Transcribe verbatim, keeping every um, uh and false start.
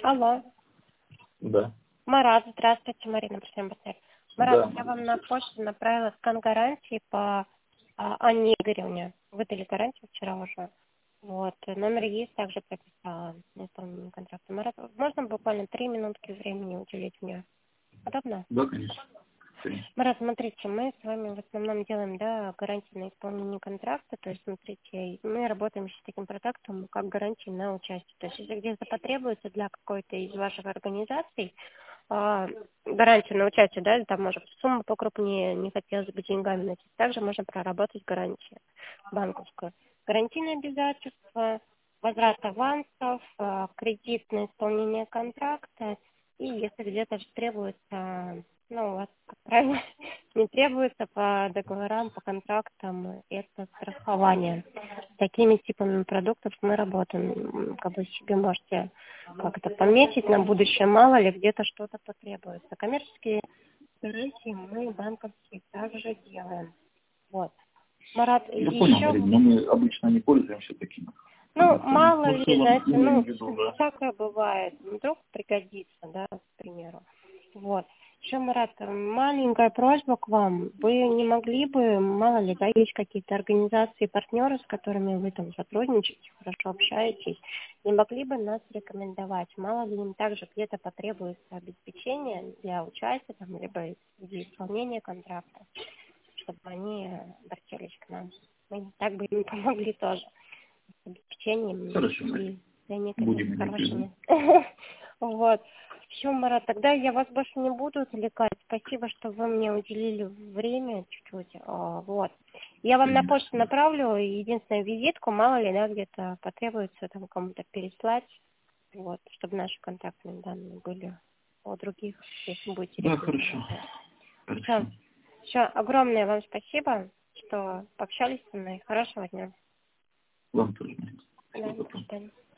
Алло. Да. Марат, здравствуйте, Марина, просим вас. Марат, Да. я вам на почту направила скан гарантии по а, Анне Игоревне. Выдали гарантию вчера уже. Вот. Номер есть, также прописала на исполнение контракта. Марат, можно буквально три минутки времени уделить мне? Удобно? Да, конечно. Конечно. Марат, смотрите, мы с вами в основном делаем, да, гарантии на исполнение контракта. То есть, смотрите, мы работаем еще с таким продуктом, как гарантии на участие. То есть, если где-то потребуется для какой-то из ваших организаций а, гарантию на участие, да, там может быть сумма покрупнее, не хотелось бы деньгами носить. Также можно проработать гарантию банковскую. Гарантийные обязательства, возврат авансов, а, кредит на исполнение контракта. И если где-то же требуется, ну, у вас, как правило, не требуется по договорам, по контрактам, это страхование. С такими типами продуктов мы работаем. М, Как бы себе можете как-то пометить на будущее, мало ли где-то что-то потребуется. Коммерческие гарантии мы банковские также делаем. Вот. Марат, Я понял, еще, Марина, но мы обычно не пользуемся такими ну, продуктами. мало Ну, ли, в целом, знаете, имеем ну, в виду, да. всякое бывает. Вдруг пригодится, да, к примеру. Вот. Еще, Марат, маленькая просьба к вам. Вы не могли бы, мало ли, да, есть какие-то организации, партнеры, с которыми вы там сотрудничаете, хорошо общаетесь, не могли бы нас рекомендовать? Мало ли им также где-то потребуется обеспечение для участия, там, либо для исполнения контракта, чтобы они обратились к нам. Мы так бы им помогли тоже с обеспечением Хорошо, и Марина. ценниками Будем иметь в виду. хорошими. Вот. Все, Марат, тогда я вас больше не буду отвлекать. Спасибо, что вы мне уделили время чуть-чуть. А, Вот. Я вам на почту Конечно. направлю единственную визитку, мало ли, да, где-то потребуется там кому-то переслать, вот, чтобы наши контактные данные были у других, если будете Да, хорошо. рекомендовать. Все. Хорошо. Все, огромное вам спасибо, что пообщались со мной. Хорошего дня. Вам тоже, Марина. Да, Всего до доброго. свидания.